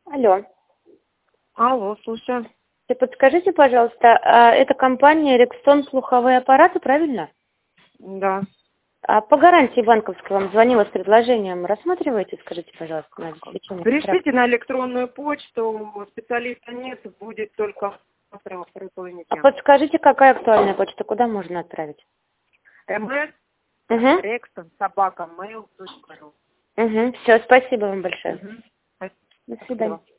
Алло. Алло, слушаю. Подскажите, пожалуйста, это компания Рекстон слуховые аппараты, правильно? Да. А по гарантии банковской вам звонила с предложением. Рассматриваете, скажите, пожалуйста, на обеспечение? Пришлите на электронную почту, специалиста нет, будет только завтра во второй половине А дня. подскажите, какая актуальная почта, куда можно отправить? ms Угу. rexton@mail.ru. Угу. Все, спасибо вам большое. Спасибо. До свидания.